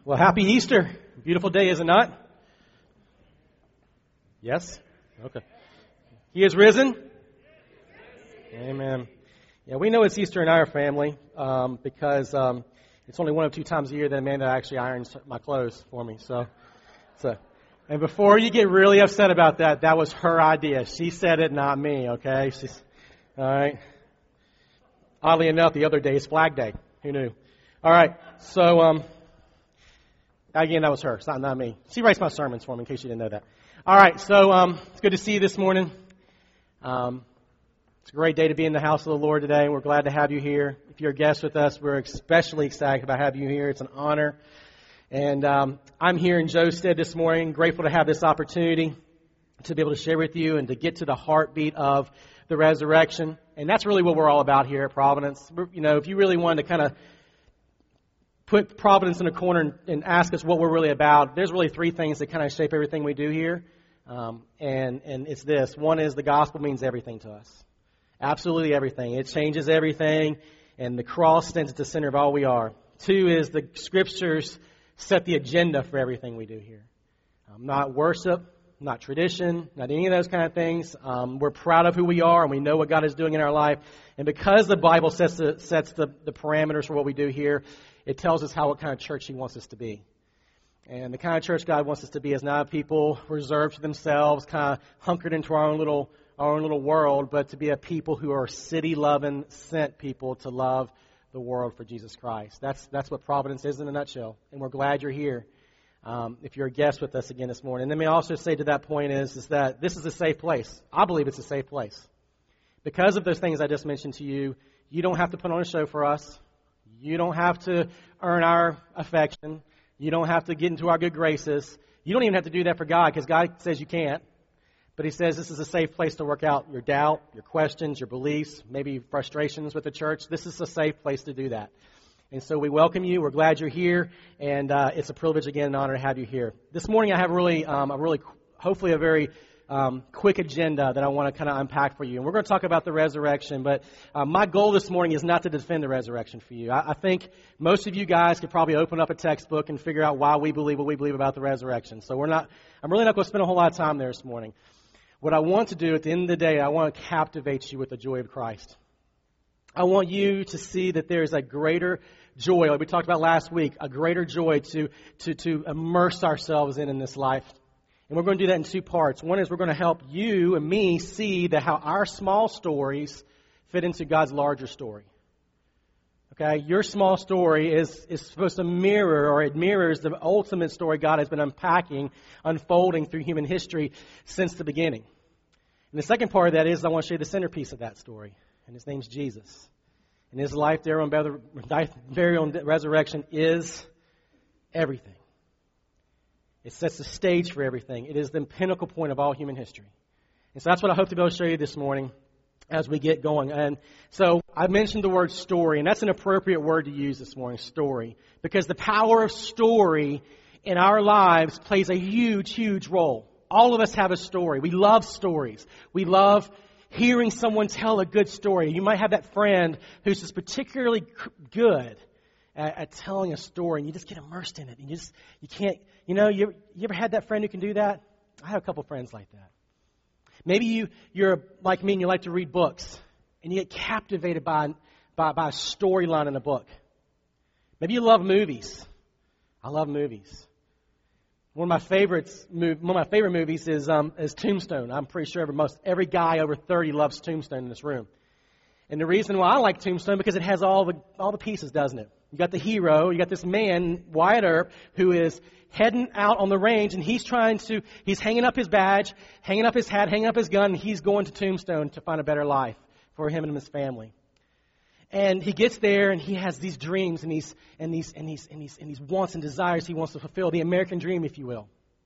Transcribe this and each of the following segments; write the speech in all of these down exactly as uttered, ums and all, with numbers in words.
Well, happy Easter. Beautiful day, is it not? Yes? Okay. He is risen? Amen. Yeah, we know it's Easter in our family um, because um, it's only one of two times a year that Amanda actually irons my clothes for me. So, so, and before you get really upset about that, that was her idea. She said it, not me, okay? She's, all right. Oddly enough, the other day is Flag Day. Who knew? All right. So, um, again, that was her. It's not, not me. She writes my sermons for me, in case you didn't know that. All right. So, um, it's good to see you this morning. Um, it's a great day to be in the house of the Lord today, and we're glad to have you here. If you're a guest with us, we're especially excited about having you here. It's an honor. And um, I'm here in Joe's stead this morning, grateful to have this opportunity to be able to share with you and to get to the heartbeat of the resurrection. And that's really what we're all about here at Providence. We're, you know, if you really wanted to kind of put Providence in a corner and, and ask us what we're really about, there's really three things that kind of shape everything we do here. Um, and, and it's this. One is the gospel means everything to us. Absolutely everything. It changes everything, and the cross stands at the center of all we are. Two is the scriptures set the agenda for everything we do here. Um, not worship, not tradition, not any of those kind of things. Um, we're proud of who we are, and we know what God is doing in our life. And because the Bible sets the, sets the, the parameters for what we do here, it tells us how what kind of church He wants us to be. And the kind of church God wants us to be is not people reserved to themselves, kind of hunkered into our own little our own little world, but to be a people who are city-loving, sent people to love the world for Jesus Christ. That's that's what Providence is in a nutshell, and we're glad you're here. Um, if you're a guest with us again this morning. And let me also say to that point is, is that this is a safe place. I believe it's a safe place. Because of those things I just mentioned to you, you don't have to put on a show for us. You don't have to earn our affection. You don't have to get into our good graces. You don't even have to do that for God, because God says you can't. But He says this is a safe place to work out your doubt, your questions, your beliefs, maybe frustrations with the church. This is a safe place to do that. And so we welcome you. We're glad you're here, and uh, it's a privilege again and honor to have you here. This morning I have really, um, a really, hopefully a very um, quick agenda that I want to kind of unpack for you. And we're going to talk about the resurrection, but uh, my goal this morning is not to defend the resurrection for you. I, I think most of you guys could probably open up a textbook and figure out why we believe what we believe about the resurrection. So we're not. I'm really not going to spend a whole lot of time there this morning. What I want to do at the end of the day, I want to captivate you with the joy of Christ. I want you to see that there is a greater joy, like we talked about last week, a greater joy to, to, to immerse ourselves in in this life. And we're going to do that in two parts. One is we're going to help you and me see that how our small stories fit into God's larger story. Okay, your small story is, is supposed to mirror, or it mirrors the ultimate story God has been unpacking, unfolding through human history since the beginning. And the second part of that is I want to show you the centerpiece of that story. And His name's Jesus. And His life, burial, and burial and resurrection is everything. It sets the stage for everything. It is the pinnacle point of all human history. And so that's what I hope to be able to show you this morning as we get going. And so I mentioned the word story, and that's an appropriate word to use this morning, story, because the power of story in our lives plays a huge, huge role. All of us have a story. We love stories. We love hearing someone tell a good story. You might have that friend who's just particularly good at, at telling a story, and you just get immersed in it, and you just you can't. You know, you you ever had that friend who can do that? I have a couple friends like that. Maybe you, you're like me and you like to read books, and you get captivated by, by, by a storyline in a book. Maybe you love movies. I love movies. One of my favorites, one of my favorite movies is um, is Tombstone. I'm pretty sure every, most every guy over thirty loves Tombstone in this room. And the reason why I like Tombstone because it has all the all the pieces, doesn't it? You got the hero, you got this man, Wyatt Earp, who is heading out on the range, and he's trying to, he's hanging up his badge, hanging up his hat, hanging up his gun, and he's going to Tombstone to find a better life for him and his family. And he gets there, and he has these dreams and these and these and these and these and these wants and desires he wants to fulfill, the American dream, if you will.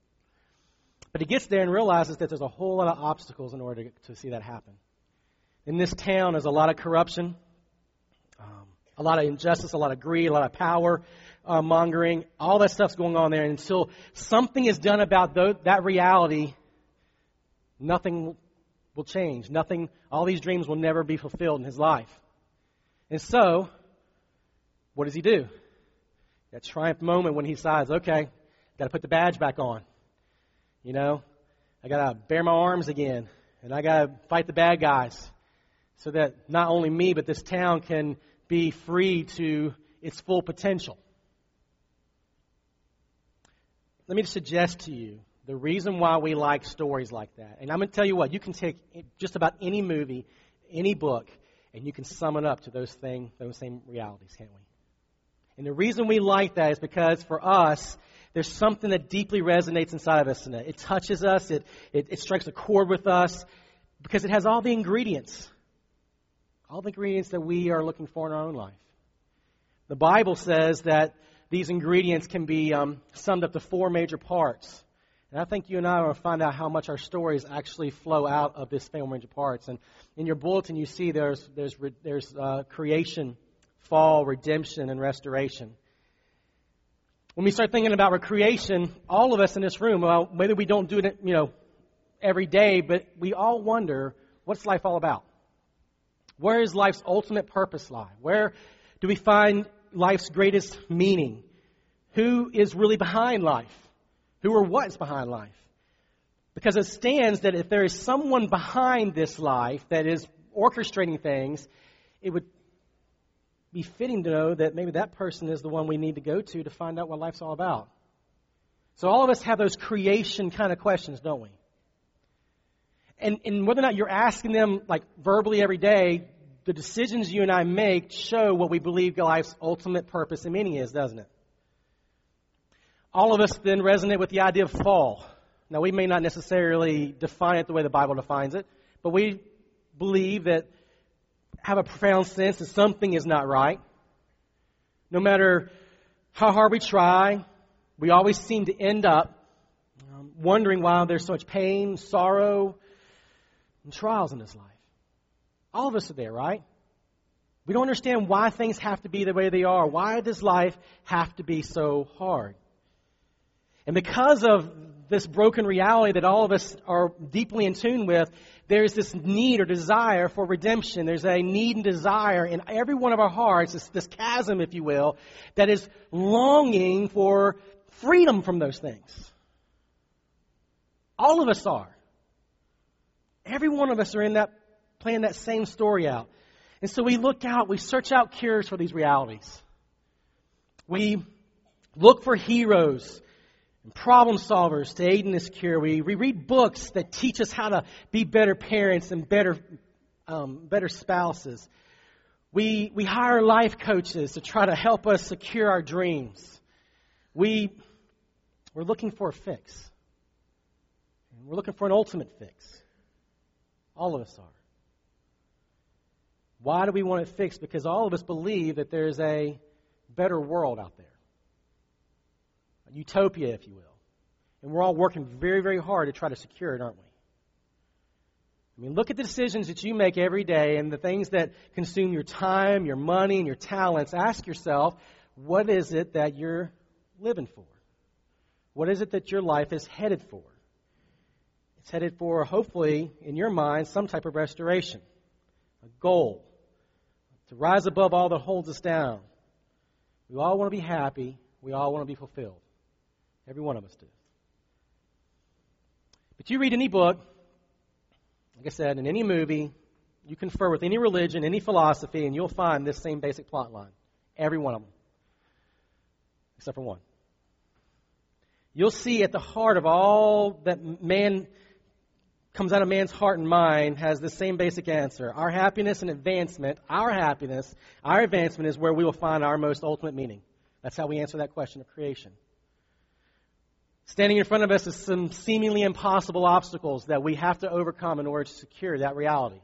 But he gets there and realizes that there's a whole lot of obstacles in order to, to see that happen. In this town, there's a lot of corruption, um, a lot of injustice, a lot of greed, a lot of power uh, mongering. All that stuff's going on there. And until something is done about th- that reality, nothing will change. Nothing. All these dreams will never be fulfilled in his life. And so, what does he do? That triumph moment when he decides, okay, got to put the badge back on. You know, I got to bare my arms again, and I got to fight the bad guys so that not only me, but this town can be free to its full potential. Let me just suggest to you the reason why we like stories like that. And I'm going to tell you what, you can take just about any movie, any book, and you can sum it up to those thing, those same realities, can't we? And the reason we like that is because for us, there's something that deeply resonates inside of us. And it touches us, it, it, it strikes a chord with us, because it has all the ingredients. All the ingredients that we are looking for in our own life. The Bible says that these ingredients can be um, summed up to four major parts. And I think you and I are going to find out how much our stories actually flow out of this four major parts. And in your bulletin, you see there's there's there's uh, creation, fall, redemption, and restoration. When we start thinking about recreation, all of us in this room, well, maybe we don't do it, you know, every day, but we all wonder, what's life all about? Where is life's ultimate purpose lie? Where do we find life's greatest meaning? Who is really behind life? Who or what is behind life? Because it stands that if there is someone behind this life that is orchestrating things, it would be fitting to know that maybe that person is the one we need to go to to find out what life's all about. So all of us have those creation kind of questions, don't we? And, and whether or not you're asking them like verbally every day, the decisions you and I make show what we believe life's ultimate purpose and meaning is, doesn't it? All of us then resonate with the idea of fall. Now, we may not necessarily define it the way the Bible defines it, but we believe that, have a profound sense that something is not right. No matter how hard we try, we always seem to end up um, wondering why there's so much pain, sorrow, and trials in this life. All of us are there, right? We don't understand why things have to be the way they are. Why does life have to be so hard? And because of this broken reality that all of us are deeply in tune with, there's this need or desire for redemption. There's a need and desire in every one of our hearts, this, this chasm, if you will, that is longing for freedom from those things. All of us are. Every one of us are in that, playing that same story out. And so we look out, we search out cures for these realities. We look for heroes and problem solvers to aid in this cure. We, we read books that teach us how to be better parents and better um, better spouses. We we hire life coaches to try to help us secure our dreams. We we're looking for a fix. We're looking for an ultimate fix. All of us are. Why do we want it fixed? Because all of us believe that there's a better world out there. A utopia, if you will. And we're all working very, very hard to try to secure it, aren't we? I mean, look at the decisions that you make every day and the things that consume your time, your money, and your talents. Ask yourself, what is it that you're living for? What is it that your life is headed for? It's headed for, hopefully, in your mind, some type of restoration, a goal, to rise above all that holds us down. We all want to be happy. We all want to be fulfilled. Every one of us do. But you read any book, like I said, in any movie, you confer with any religion, any philosophy, and you'll find this same basic plot line. Every one of them. Except for one. You'll see at the heart of all that man comes out of man's heart and mind has the same basic answer. Our happiness and advancement, our happiness, our advancement is where we will find our most ultimate meaning. That's how we answer that question of creation. Standing in front of us is some seemingly impossible obstacles that we have to overcome in order to secure that reality.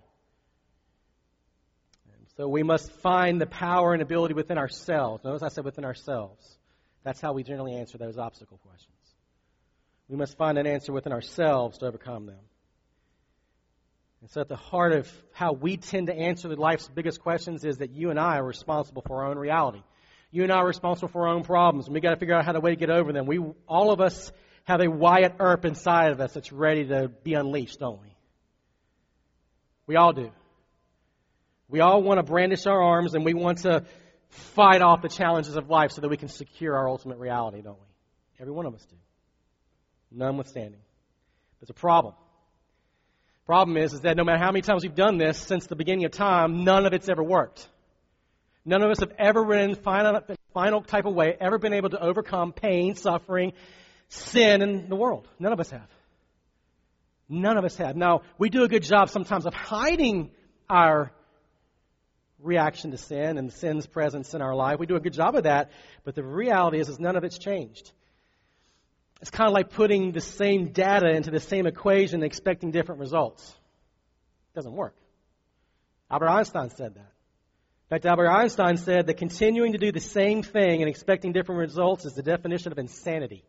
And so we must find the power and ability within ourselves. Notice I said within ourselves. That's how we generally answer those obstacle questions. We must find an answer within ourselves to overcome them. And so at the heart of how we tend to answer life's biggest questions is that you and I are responsible for our own reality. You and I are responsible for our own problems, and we've got to figure out how to way to get over them. We, all of us have a Wyatt Earp inside of us that's ready to be unleashed, don't we? We all do. We all want to brandish our arms, and we want to fight off the challenges of life so that we can secure our ultimate reality, don't we? Every one of us do. None withstanding. There's a problem. Problem is, is that no matter how many times we've done this since the beginning of time, none of it's ever worked. None of us have ever in final, final type of way, ever been able to overcome pain, suffering, sin in the world. None of us have. None of us have. Now, we do a good job sometimes of hiding our reaction to sin and sin's presence in our life. We do a good job of that, but the reality is, is none of it's changed. It's kind of like putting the same data into the same equation and expecting different results. It doesn't work. Albert Einstein said that. In fact, Albert Einstein said that continuing to do the same thing and expecting different results is the definition of insanity.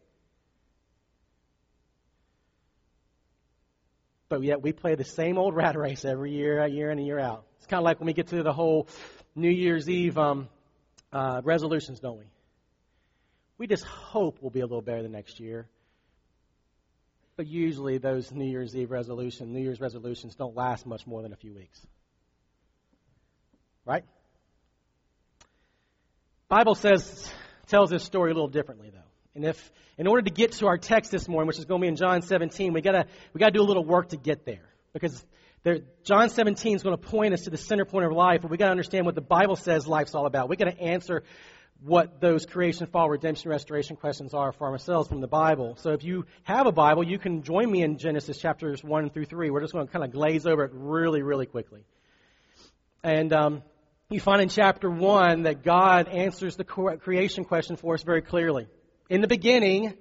But yet we play the same old rat race every year, year in and year out. It's kind of like when we get to the whole New Year's Eve um, uh, resolutions, don't we? We just hope we'll be a little better the next year. But usually those New Year's Eve resolutions, New Year's resolutions don't last much more than a few weeks. Right? Bible says, tells this story a little differently, though. And if, in order to get to our text this morning, which is going to be in John seventeen, we gotta we gotta do a little work to get there, because there, John seventeen is going to point us to the center point of life, but we gotta understand what the Bible says life's all about. We gotta answer what those creation, fall, redemption, restoration questions are for ourselves from the Bible. So if you have a Bible, you can join me in Genesis chapters one through three. We're just going to kind of glaze over it really, really quickly. And um, you find in chapter one that God answers the creation question for us very clearly. In the beginning,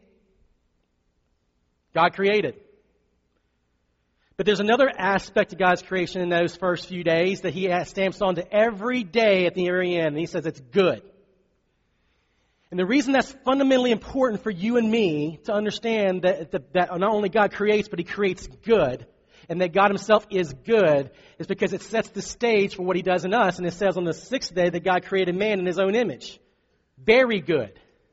God created. But there's another aspect of God's creation in those first few days that He stamps onto every day at the very end. And He says it's good. And the reason that's fundamentally important for you and me to understand that, that, that not only God creates, but He creates good, and that God Himself is good, is because it sets the stage for what He does in us. And it says on the sixth day that God created man in His own image. Very good.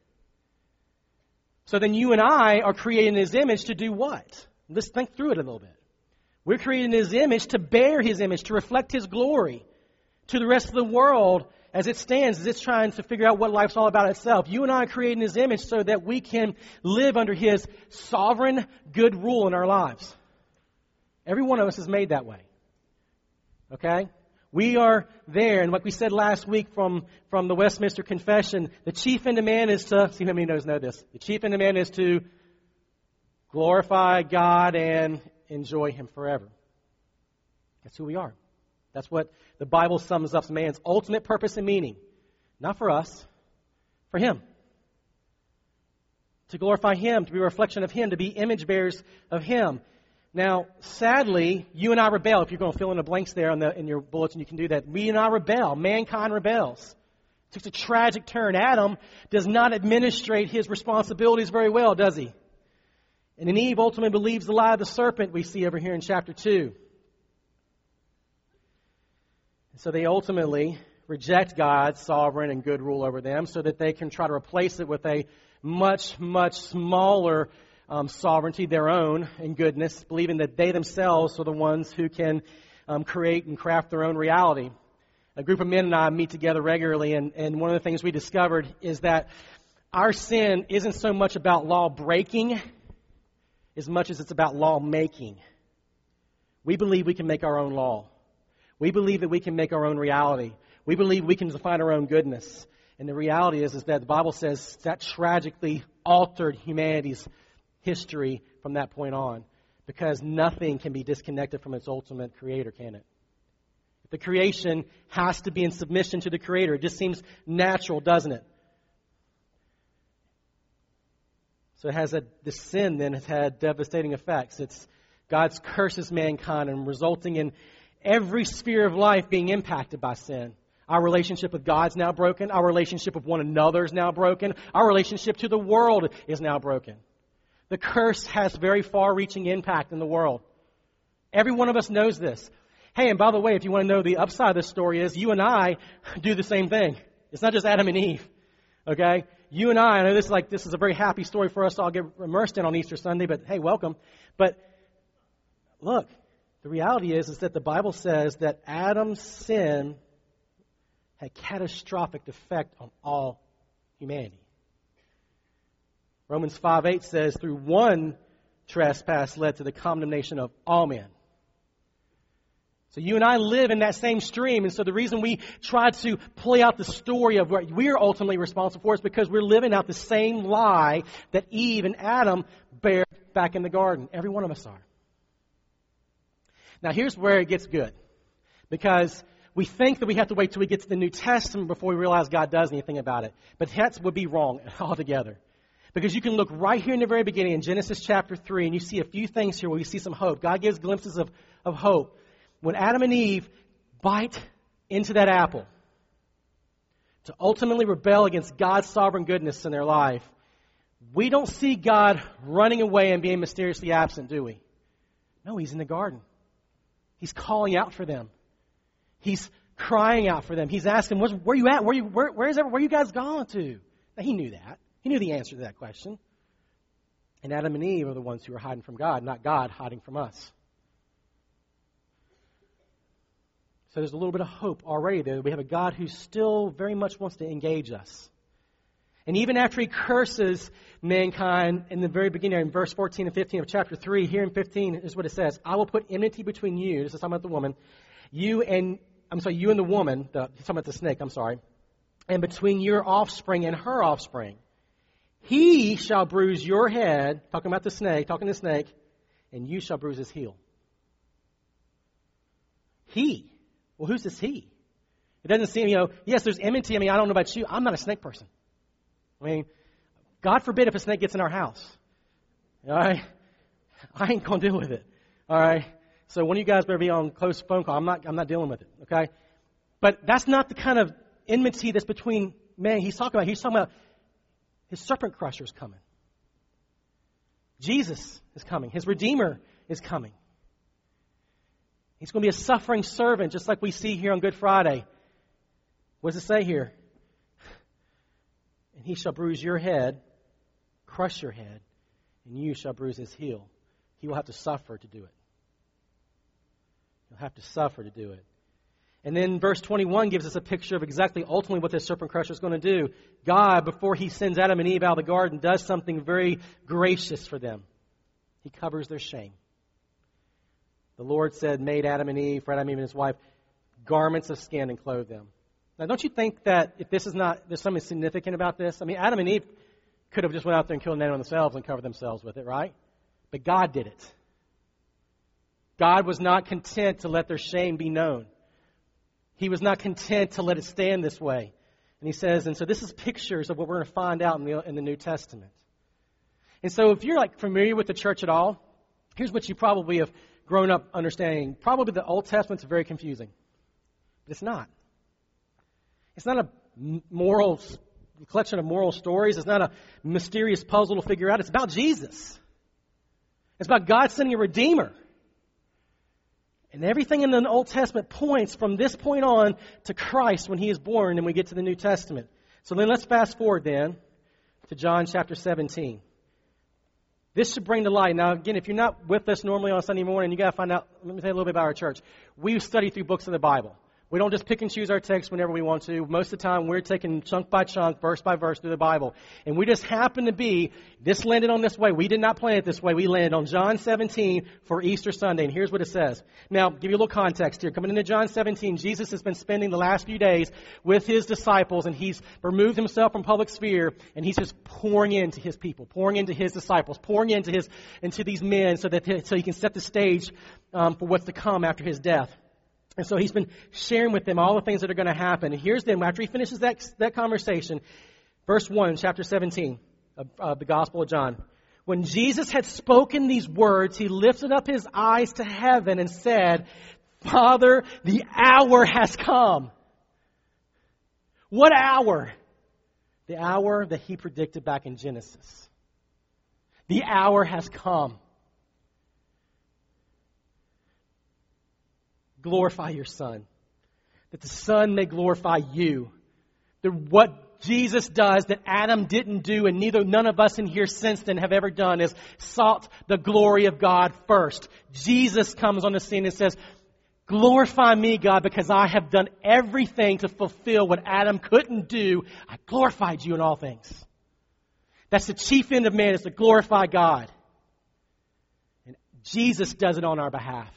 So then you and I are created in His image to do what? Let's think through it a little bit. We're created in His image to bear His image, to reflect His glory to the rest of the world as it stands, as it's trying to figure out what life's all about itself. You and I are created in His image so that we can live under His sovereign good rule in our lives. Every one of us is made that way. Okay? We are there, and like we said last week from, from the Westminster Confession, the chief end of man is to, see how many knows know this, the chief end of man is to glorify God and enjoy Him forever. That's who we are. That's what the Bible sums up as man's ultimate purpose and meaning. Not for us, for Him. To glorify Him, to be a reflection of Him, to be image bearers of Him. Now, sadly, you and I rebel. If you're going to fill in the blanks there in, the, in your bulletin, you can do that. We and I rebel. Mankind rebels. It takes a tragic turn. Adam does not administrate his responsibilities very well, does he? And then Eve ultimately believes the lie of the serpent we see over here in chapter two. So they ultimately reject God's sovereign and good rule over them so that they can try to replace it with a much, much smaller um, sovereignty, their own, and goodness, believing that they themselves are the ones who can um, create and craft their own reality. A group of men and I meet together regularly, and, and one of the things we discovered is that our sin isn't so much about law breaking as much as it's about law making. We believe we can make our own law. We believe that we can make our own reality. We believe we can define our own goodness. And the reality is, is that the Bible says that tragically altered humanity's history from that point on, because nothing can be disconnected from its ultimate creator, can it? The creation has to be in submission to the Creator. It just seems natural, doesn't it? So it has a, the sin then has had devastating effects. It's God's curses mankind and resulting in every sphere of life being impacted by sin. Our relationship with God's now broken. Our relationship with one another is now broken. Our relationship to the world is now broken. The curse has very far-reaching impact in the world. Every one of us knows this. Hey, and by the way, if you want to know the upside of this story is, you and I do the same thing. It's not just Adam and Eve, okay? You and I, I know this is like this is a very happy story for us to all get immersed in on Easter Sunday, but hey, welcome. But look, the reality is, is that the Bible says that Adam's sin had catastrophic effect on all humanity. Romans five eight says, through one trespass led to the condemnation of all men. So you and I live in that same stream, and so the reason we try to play out the story of what we're ultimately responsible for is because we're living out the same lie that Eve and Adam bear back in the garden. Every one of us are. Now here's where it gets good, because we think that we have to wait till we get to the New Testament before we realize God does anything about it. But that would be wrong altogether. Because you can look right here in the very beginning in Genesis chapter three, and you see a few things here where you see some hope. God gives glimpses of, of hope. When Adam and Eve bite into that apple to ultimately rebel against God's sovereign goodness in their life, we don't see God running away and being mysteriously absent, do we? No, He's in the garden. He's calling out for them. He's crying out for them. He's asking, where are you at? Where, you, where, where is every, where are you guys going to? Now, He knew that. He knew the answer to that question. And Adam and Eve are the ones who are hiding from God, not God hiding from us. So there's a little bit of hope already there. We have a God who still very much wants to engage us. And even after He curses mankind in the very beginning, in verse fourteen and fifteen of chapter three, here in fifteen is what it says. I will put enmity between you, this is talking about the woman, you and, I'm sorry, you and the woman, the, he's talking about the snake, I'm sorry, and between your offspring and her offspring. He shall bruise your head, talking about the snake, talking to the snake, and you shall bruise his heel. He. Well, who's this he? It doesn't seem, you know, yes, there's enmity. I mean, I don't know about you. I'm not a snake person. I mean, God forbid if a snake gets in our house. All right? I ain't going to deal with it. All right? So one of you guys better be on close phone call. I'm not, I'm not dealing with it. Okay? But that's not the kind of enmity that's between men he's talking about. He's talking about His serpent crusher is coming. Jesus is coming. His Redeemer is coming. He's going to be a suffering servant, just like we see here on Good Friday. What does it say here? And He shall bruise your head, crush your head, and you shall bruise His heel. He will have to suffer to do it. He'll have to suffer to do it. And then verse twenty-one gives us a picture of exactly ultimately what this serpent crusher is going to do. God, before He sends Adam and Eve out of the garden, does something very gracious for them. He covers their shame. The Lord said, made Adam and Eve, for Adam and Eve and his wife, garments of skin and clothed them. Now, don't you think that if this is not, there's something significant about this? I mean, Adam and Eve could have just went out there and killed an animal themselves and covered themselves with it, right? But God did it. God was not content to let their shame be known. He was not content to let it stand this way. And He says, and so this is pictures of what we're going to find out in the, in the New Testament. And so if you're like familiar with the church at all, here's what you probably have grown up understanding. Probably the Old Testament's very confusing. But it's not. It's not a moral collection of moral stories. It's not a mysterious puzzle to figure out. It's about Jesus. It's about God sending a Redeemer. And everything in the Old Testament points from this point on to Christ when He is born, and we get to the New Testament. So then let's fast forward then to John chapter seventeen. This should bring to light. Now, again, if you're not with us normally on Sunday morning, you got to find out, let me tell you a little bit about our church. We study through books of the Bible. We don't just pick and choose our text whenever we want to. Most of the time, we're taking chunk by chunk, verse by verse through the Bible. And we just happen to be, this landed on this way. We did not plan it this way. We landed on John seventeen for Easter Sunday. And here's what it says. Now, give you a little context here. Coming into John seventeen, Jesus has been spending the last few days with His disciples, and He's removed Himself from public sphere, and He's just pouring into His people, pouring into His disciples, pouring into His into these men so that so He can set the stage um, for what's to come after His death. And so He's been sharing with them all the things that are going to happen. And here's them, after He finishes that, that conversation, verse one, chapter seventeen of, of the Gospel of John. When Jesus had spoken these words, He lifted up His eyes to heaven and said, Father, the hour has come. What hour? The hour that He predicted back in Genesis. The hour has come. Glorify your Son, that the Son may glorify you. The, what Jesus does that Adam didn't do, and neither none of us in here since then have ever done, is sought the glory of God first. Jesus comes on the scene and says, Glorify me, God, because I have done everything to fulfill what Adam couldn't do. I glorified you in all things. That's the chief end of man, is to glorify God. And Jesus does it on our behalf.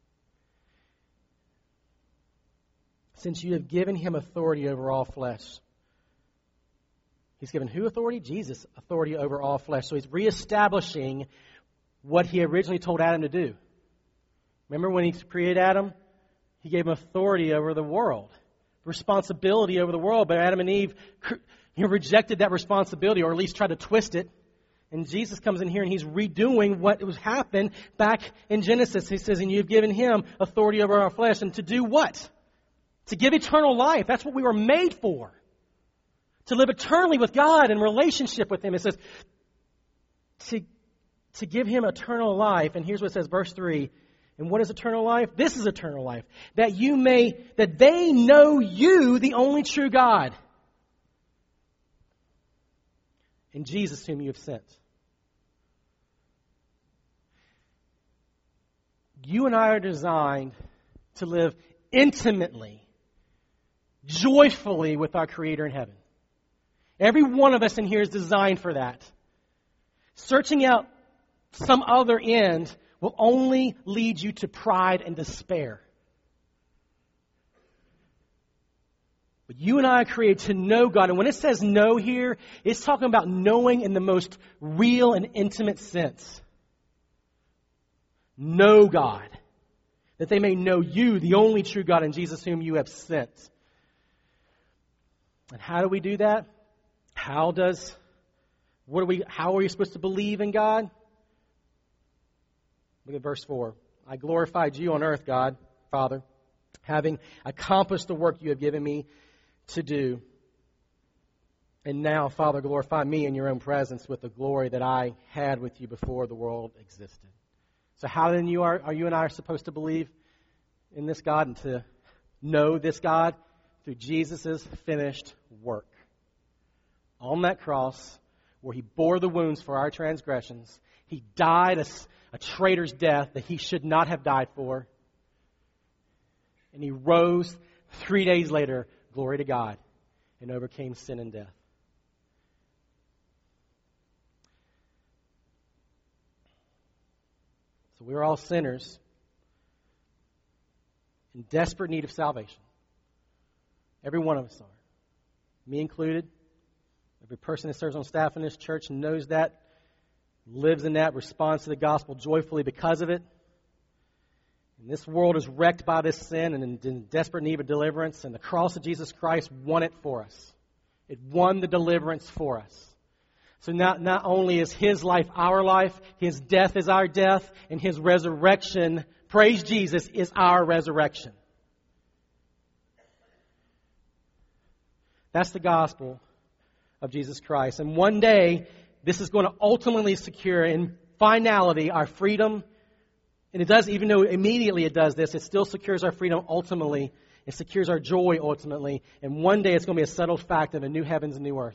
Since you have given him authority over all flesh. He's given who authority? Jesus authority over all flesh. So he's reestablishing what he originally told Adam to do. Remember when he created Adam? He gave him authority over the world, responsibility over the world. But Adam and Eve you know, rejected that responsibility, or at least tried to twist it. And Jesus comes in here and he's redoing what was happened back in Genesis. He says, and you've given him authority over our flesh. And to do what? To give eternal life. That's what we were made for. To live eternally with God in relationship with him. It says to, to give him eternal life. And here's what it says, verse three. And what is eternal life? This is eternal life. That you may, that they know you, the only true God. And Jesus whom you have sent. You and I are designed to live intimately, joyfully with our Creator in heaven. Every one of us in here is designed for that. Searching out some other end will only lead you to pride and despair. But you and I are created to know God. And when it says know here, it's talking about knowing in the most real and intimate sense. Know God. That they may know you, the only true God, and Jesus whom you have sent. And how do we do that? How does, what are we, how are we supposed to believe in God? Look at verse four. I glorified you on earth, God, Father, having accomplished the work you have given me to do. And now, Father, glorify me in your own presence with the glory that I had with you before the world existed. So how then you are, are you and I are supposed to believe in this God and to know this God? Through Jesus' finished work. On that cross, where he bore the wounds for our transgressions, he died a, a traitor's death that he should not have died for. And he rose three days later, glory to God, and overcame sin and death. So we are all sinners in desperate need of salvation. Every one of us are. Me included. Every person that serves on staff in this church knows that, lives in that, responds to the gospel joyfully because of it. And this world is wrecked by this sin and in, in desperate need of deliverance, and the cross of Jesus Christ won it for us. It won the deliverance for us. So not, not only is his life our life, his death is our death, and his resurrection, praise Jesus, is our resurrection. That's the gospel of Jesus Christ. And one day, this is going to ultimately secure in finality our freedom. And it does, even though immediately it does this, it still secures our freedom ultimately. It secures our joy ultimately. And one day it's going to be a settled fact of a new heavens and new earth.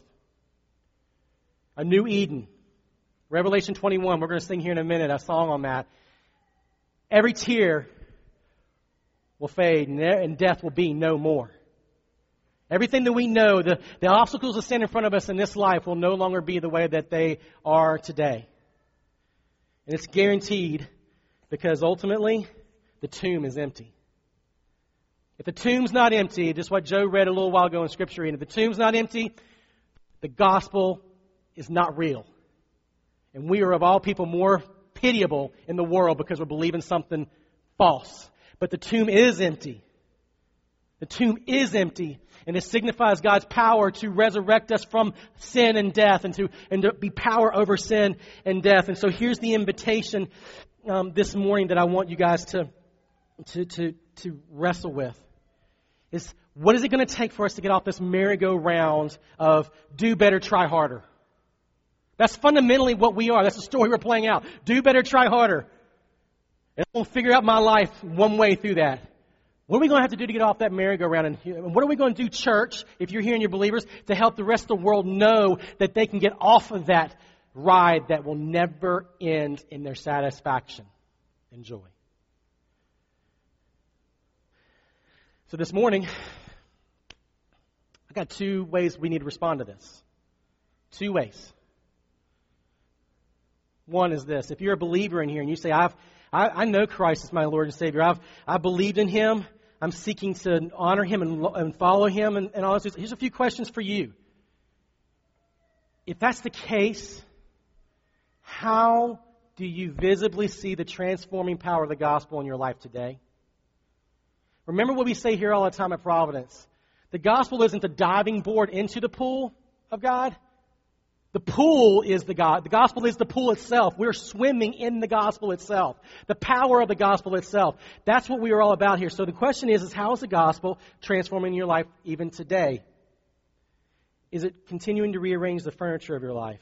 A new Eden. Revelation twenty-one, we're going to sing here in a minute a song on that. Every tear will fade and death will be no more. Everything that we know, the, the obstacles that stand in front of us in this life will no longer be the way that they are today. And it's guaranteed because ultimately the tomb is empty. If the tomb's not empty, just what Joe read a little while ago in Scripture, and if the tomb's not empty, the gospel is not real. And we are of all people more pitiable in the world because we're believing something false. But the tomb is empty. The tomb is empty. And it signifies God's power to resurrect us from sin and death and to, and to be power over sin and death. And so here's the invitation um, this morning that I want you guys to, to, to, to wrestle with. Is what is it going to take for us to get off this merry-go-round of do better, try harder? That's fundamentally what we are. That's the story we're playing out. Do better, try harder. And we'll figure out my life one way through that. What are we going to have to do to get off that merry-go-round? And what are we going to do, church, if you're here and you're believers, to help the rest of the world know that they can get off of that ride that will never end in their satisfaction and joy? So this morning, I got two ways we need to respond to this. Two ways. One is this. If you're a believer in here and you say, I've, I, I know Christ is my Lord and Savior. I've I believed in Him. I'm seeking to honor Him and, and follow Him and, and all this. Here's a few questions for you. If that's the case, how do you visibly see the transforming power of the gospel in your life today? Remember what we say here all the time at Providence. The gospel isn't the diving board into the pool of God. The pool is the God. The gospel is the pool itself. We're swimming in the gospel itself. The power of the gospel itself. That's what we are all about here. So the question is, is how is the gospel transforming your life even today? Is it continuing to rearrange the furniture of your life?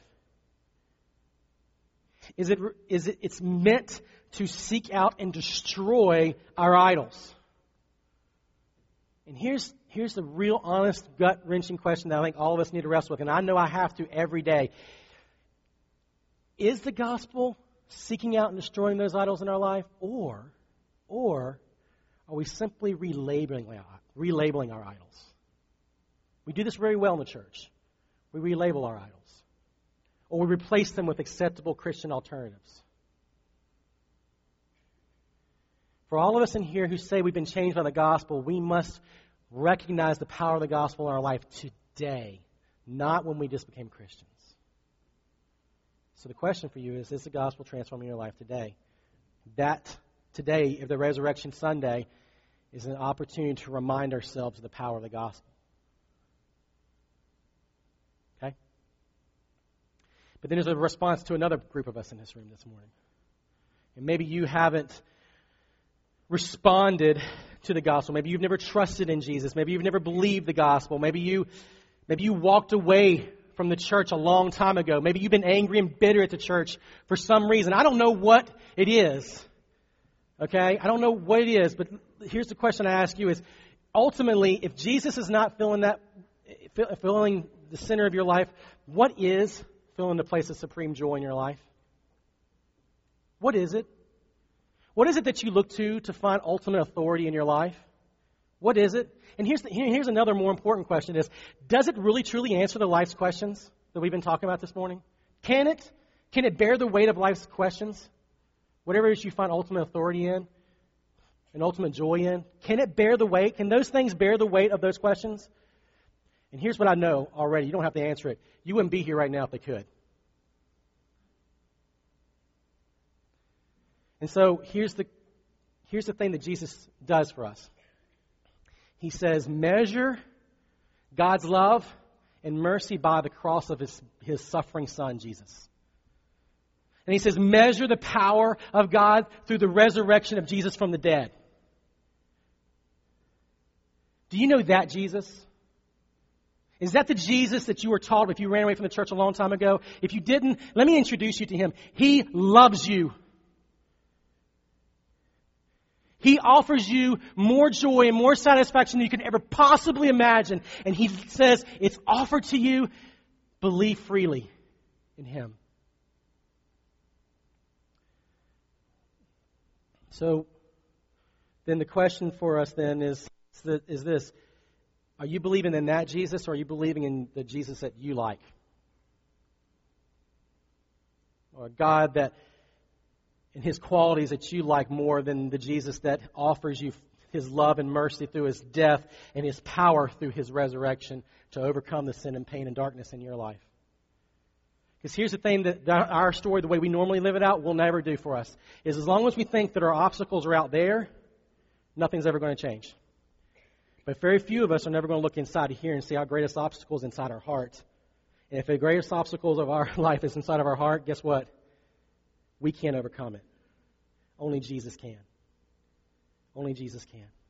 Is it, is it, it's meant to seek out and destroy our idols. And here's, here's the real honest, gut-wrenching question that I think all of us need to wrestle with, and I know I have to every day. Is the gospel seeking out and destroying those idols in our life, or, or are we simply relabeling, relabeling our idols? We do this very well in the church. We relabel our idols, or we replace them with acceptable Christian alternatives. For all of us in here who say we've been changed by the gospel, we must recognize the power of the gospel in our life today, not when we just became Christians. So the question for you is, is the gospel transforming your life today? That today, if the Resurrection Sunday, is an opportunity to remind ourselves of the power of the gospel. Okay? But then there's a response to another group of us in this room this morning. And maybe you haven't responded to the gospel. Maybe you've never trusted in Jesus. Maybe you've never believed the gospel. Maybe you, maybe you walked away from the church a long time ago. Maybe you've been angry and bitter at the church for some reason. I don't know what it is. Okay? I don't know what it is, but here's the question I ask you is, ultimately, if Jesus is not filling that, filling the center of your life, what is filling the place of supreme joy in your life? What is it? What is it that you look to to find ultimate authority in your life? What is it? And here's the, here's another more important question is, does it really truly answer the life's questions that we've been talking about this morning? Can it? Can it bear the weight of life's questions? Whatever it is you find ultimate authority in and ultimate joy in, can it bear the weight? Can those things bear the weight of those questions? And here's what I know already. You don't have to answer it. You wouldn't be here right now if they could. And so here's the here's the thing that Jesus does for us. He says, measure God's love and mercy by the cross of his, his suffering Son, Jesus. And he says, measure the power of God through the resurrection of Jesus from the dead. Do you know that Jesus? Is that the Jesus that you were taught if you ran away from the church a long time ago? If you didn't, let me introduce you to him. He loves you. He offers you more joy and more satisfaction than you could ever possibly imagine. And he says, it's offered to you. Believe freely in him. So then the question for us then is, is this. Are you believing in that Jesus, or are you believing in the Jesus that you like? Or a God that and his qualities that you like more than the Jesus that offers you his love and mercy through his death and his power through his resurrection to overcome the sin and pain and darkness in your life. Because here's the thing that our story, the way we normally live it out, will never do for us, is as long as we think that our obstacles are out there, nothing's ever going to change. But very few of us are never going to look inside of here and see our greatest obstacle is inside our heart. And if the greatest obstacles of our life is inside of our heart, guess what? We can't overcome it. Only Jesus can. Only Jesus can.